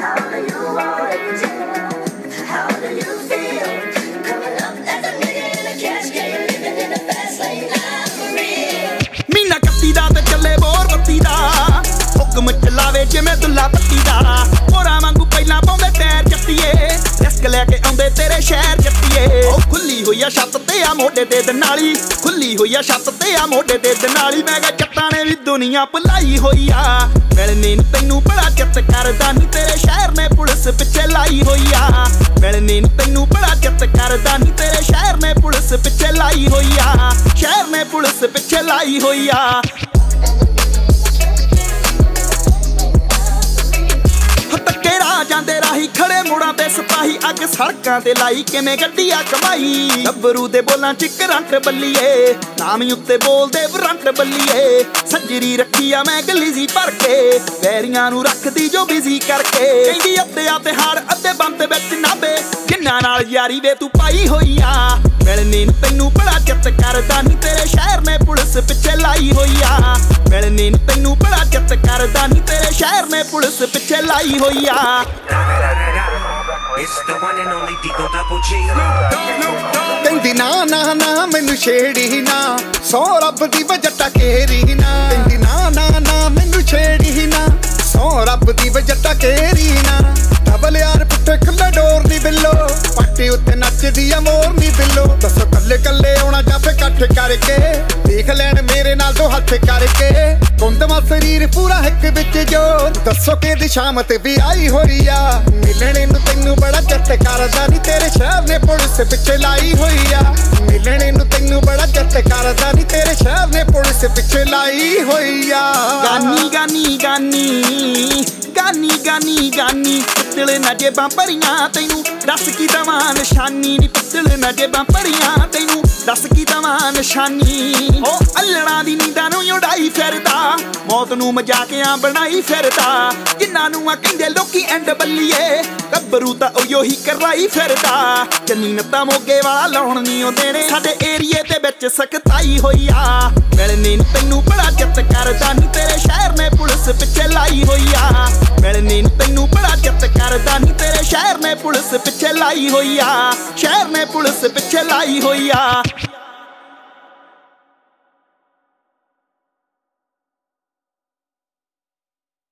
ਮਹੀਨਾ ਕੱਤੀ ਦਾ ਤੇ ਚੱਲੇ ਬੋਰ ਬੱਤੀ ਦਾ ਹੁਕਮ ਚਲਾਵੇ ਜਿਵੇਂ ਦੁੱਲਾ ਪੱਤੀ ਦਾ ਹੋਰਾਂ ਵਾਂਗੂ ਪਹਿਲਾਂ ਪਾਉਂਦੇ ਟਾਇਰ ਜੱਟੀਏ ਰਿਸਕ ਲੈ ਕੇ ਆਉਂਦੇ ਤੇਰੇ ਸ਼ਹਿਰ ਜੱਟੀਏ ਉਹ ਖੁੱਲੀ ਹੋਈ ਆ ਛੱਤ ਤੇ ਆ ਮੋਢੇ ਤੇ ਦਨਾਲੀ ਖੁੱਲੀ ਹੋਈ ਆ ਛੱਤ ਤੇ ਆ ਮੋਢੇ ਤੇ ਦਨਾਲੀ ਮੈਂ ਕਿਹਾ ਜੱਟਾਂ ਨੇ ਵੀ ਦੁਨੀਆ ਭੁਲਾਈ ਹੋਈ ਆ ਮਿਲਣੇ ਨੂੰ ਤੈਨੂੰ ਬੜਾ ਚਿੱਤ ਕਰਦਾ ਨੀ ਤੇਰੇ ਸ਼ਹਿਰ ਨੇ ਪੁਲਿਸ ਪਿੱਛੇ ਲਾਈ ਹੋਈ ਆ ਮਿਲਣੇ ਨੂੰ ਤੈਨੂੰ ਬੜਾ ਚਿੱਤ ਕਰਦਾ ਨੀ ਤੇਰੇ ਸ਼ਹਿਰ ਨੇ ਪੁਲਿਸ ਪਿੱਛੇ ਲਾਈ ਹੋਈ ਆ ਸ਼ਹਿਰ ਨੇ ਪੁਲਿਸ ਪਿੱਛੇ ਲਾਈ ਹੋਈ ਆ ਜਾਂਦੇ ਰਾਹੀ ਖੜੇ ਮੋੜਾਂ ਤੇ ਸਿਪਾਹੀ ਅੱਗ ਸੜਕਾਂ ਤੇ ਲਾਈ ਕਿਵੇਂ ਗੱਡੀ ਆ ਕਮਾਈ ਗੱਭਰੂ ਦੇ ਬੋਲਾਂ ਚ ਕਰੰਟ ਬੱਲੀਏ ਨਾਮ ਉੱਤੇ ਬੋਲਦੇ ਵਰੰਟ ਬੱਲੀਏ ਸੱਜਰੀ ਰੱਖੀ ਆ ਮੈਂ ਗਲੀ ਜੀ ਭਰ ਕੇ ਵੈਰੀਆਂ ਨੂੰ ਰੱਖਦੀ ਜੋ ਬਿਜ਼ੀ ਕਰਕੇ ਕਹਿੰਦੀ ਅੱਧੇ ਆ ਤੇ ਹਾੜ ਅੱਧੇ ਬੰਦ ਵਿੱਚ ਨਾਬੇ ਜਿੰਨਾਂ ਨਾਲ ਯਾਰੀ ਵੇ ਤੂੰ ਪਾਈ ਹੋਈ ਆ ਮਿਲਣੇ ਨੂੰ ਤੈਨੂੰ ਬੜਾ ਚਿੱਤ ਕਰਦਾ ਨੀ ਤੇਰੇ ਸ਼ਹਿਰ ਨੇ ਪੁਲਿਸ ਪਿੱਛੇ ਲਾਈ ਹੋਈ ਆ ਮਿਲਣੇ ਨੂੰ ਤੈਨੂੰ ਬੜਾ ਚਿੱਤ ਕਰਦਾ ਨੀ ਤੇਰੇ ਸ਼ਹਿਰ ਨੇ ਪੁਲਿਸ ਪਿੱਛੇ ਲਾਈ ਹੋਈ ਆ ਕਹਿੰਦੀ ਨਾ ਨਾ ਨਾ ਮੈਨੂੰ ਛੇੜੀ ਨਾ ਸੌ ਰੱਬ ਦੀ ਵਜਟਾ ਕੇਰੀ ਨਾ ਕਹਿੰਦੀ ਨਾ ਨਾ ਨਾ ਮੈਨੂੰ ਛੇੜੀ ਨਾ ਸੌ ਰੱਬ ਦੀ ਵਜਟਾ ਕੇਰੀ ਨਾ ਡਬਲ ਯਾਰ ਪੁੱਠੇ ਖੁੱਲੇ ਡੋਰ ਨੀ ਬਿੱਲੋ ਪਾਟੀ ਉੱਤੇ ਨੱਚਦੀ ਆ ਮੋਰ ਨੀ ਬਿੱਲੋ ਦੱਸੋ ਕੱਲੇ ਕੱਲੇ ਆਉਣਾ ਜਾਂ ਫੇ ਇਕੱਠ ਕਰਕੇ ਦੇਖ ਲੈਣ ਮੇਰੇ ਨਾਲ ਦੋ ਹੱਥ ਕਰਕੇ ਕੁੰਦਵਾ ਸਰੀਰ ਪੂਰਾ ਇੱਕ ਵਿੱਚ ਜੋ ਦੱਸੋ ਕਿਹਦੀ ਸ਼ਾਮ ਤੇ ਵੀ ਆਈ ਹੋਈ ਆ ਮਿਲਣੇ ਨੂੰ ਤੈਨੂੰ ਬੜਾ ਚਿੱਤ ਕਰਦਾ ਨੀ ਤੇਰੇ ਸ਼ਹਿਰ ਨੇ ਪੁਲਿਸ ਪਿੱਛੇ ਲਾਈ ਹੋਈ ਆ ਮਿਲਣੇ ਨੂੰ ਤੈਨੂੰ ਬੜਾ ਚਿੱਤ ਕਰਦਾ ਨੀ ਤੇਰੇ ਸ਼ਹਿਰ ਨੇ ਪੁਲਿਸ ਪਿੱਛੇ ਲਾਈ ਹੋਈ ਆ ਗਾਨੀ ਗਾਨੀ ਗਾਨੀ ਗਾਨੀ ਗਾਨੀ ਗਾਨੀ ਪਿੱਤਲ ਨਾ ਜੇਬਾਂ ਭਰੀਆਂ ਤੈਨੂੰ ਦੱਸ ਕੀ ਦਵਾਂ ਨਿਸ਼ਾਨੀ ਨੀ ਪਿੱਤਲ ਨਾ ਜੇਬਾਂ ਭਰੀਆਂ ਤੈਨੂੰ ਦੱਸ ਕੀ ਦਵਾਂ ਨਿਸ਼ਾਨੀ ਉਹ ਅੱਲਣਾ ਦੀ ਨੀਂਦਾਂ ਨੂੰ ਉਡਾਈ ਫਿਰਦਾ ਮੌਤ ਨੂੰ ਮਜ਼ਾਕਿਆਂ ਬਣਾਈ ਫਿਰਦਾ ਜਿੰਨਾਂ ਨੂੰ ਆ ਕਹਿੰਦੇ ਲੋਕੀ ਐਂਡ ਬੱਲੀਏ ਗੱਭਰੂ ਤਾਂ ਉਹੀਓ ਹੀ ਕਰਾਈ ਫਿਰਦਾ ਚੰਨੀ ਨੱਤਾ ਮੋਗੇ ਵਾਲਾ ਲਾਉਣ ਨੀ ਆਉਂਦੇ ਨੇ ਸਾਡੇ ਏਰੀਏ ਦੇ ਵਿੱਚ ਸਖਤਾਈ ਹੋਈ ਆ ਮਿਲਣੇ ਨੂੰ ਤੈਨੂੰ ਬੜਾ ਚਿੱਤ ਕਰਦਾ ਨੀ ਤੇਰੇ ਸ਼ਹਿਰ ਨੇ ਪੁਲਿਸ ਪਿੱਛੇ ਲਾਈ ਹੋਈ ਆ ਮਿਲਣੇ ਨੂੰ ਤੈਨੂੰ ਬੜਾ ਚਿੱਤ ਕਰਦਾ ਨੀ ਤੇਰੇ ਸ਼ਹਿਰ ਨੇ ਪੁਲਿਸ ਪਿੱਛੇ ਲਾਈ ਹੋਈ ਆ ਸ਼ਹਿਰ ਨੇ ਪੁਲਿਸ ਪਿੱਛੇ ਲਾਈ ਹੋਈ ਆ